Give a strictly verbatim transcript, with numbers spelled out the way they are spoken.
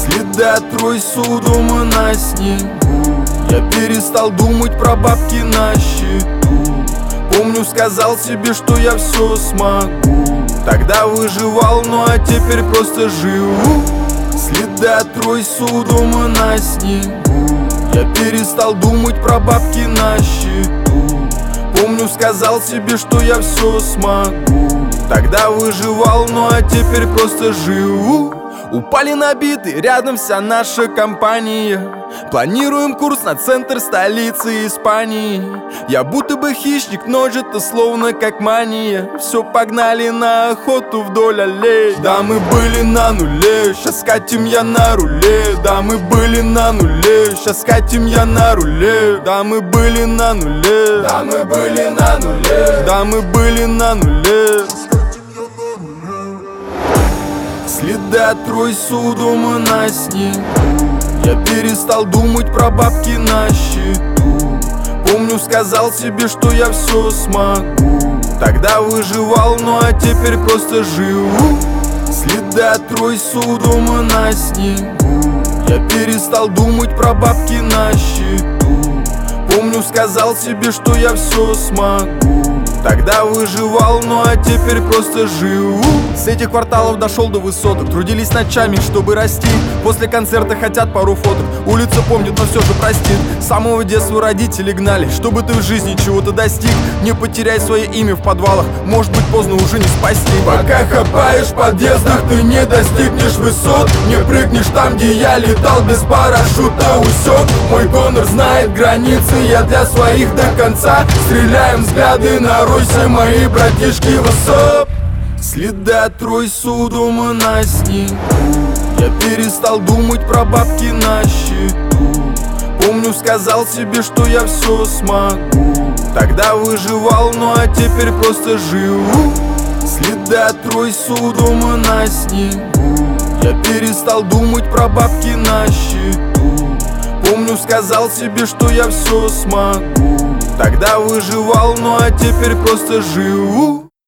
Следы от тройсу дома на снегу. Я перестал думать про бабки на счету. Помню, сказал себе, что я все смогу. Тогда выживал, ну а теперь просто живу. Следы от тройсу дома на снегу. Я перестал думать про бабки на счету. Помню, сказал себе, что я все смогу. Тогда выживал, ну а теперь просто живу. Упали на биты, рядом вся наша компания. Планируем курс на центр столицы Испании. Я будто бы хищник, нож это словно как мания. Все погнали на охоту вдоль аллей. Да, мы были на нуле, щас катим я на руле. Да, мы были на нуле, щас катим я на руле. Да, мы были на нуле, да, мы были на нуле. Да, мы были на нуле. Следы от тройсу дома на снегу. Я перестал думать про бабки на счету. Помню, сказал себе, что я все смогу. Тогда выживал, ну а теперь просто живу. Следы от тройсу дома на снегу. Я перестал думать про бабки на счету. Помню, сказал себе, что я все смогу. Тогда выживал, ну а теперь просто живу. С этих кварталов дошел до высоток. Трудились ночами, чтобы расти. После концерта хотят пару фоток. Улица помнит, но все же простит. С самого детства родители гнали, чтобы ты в жизни чего-то достиг. Не потеряй свое имя в подвалах, может быть поздно уже не спасти. Пока хапаешь в подъездах, ты не достигнешь высот. Не прыгнешь там, где я летал без парашюта. Усек, мой гонор знает границы. Я для своих до конца. Стреляем взгляды на Руси, мои братишки, высоп. Следы от тройсу дома на снегу. Я перестал думать про бабки на счету. Помню, сказал себе, что я все смогу. Тогда выживал, ну а теперь просто живу. Следы от тройсу дома на снегу. Я перестал думать про бабки на счету. Помню, сказал себе, что я все смогу. Тогда выживал, ну а теперь просто живу.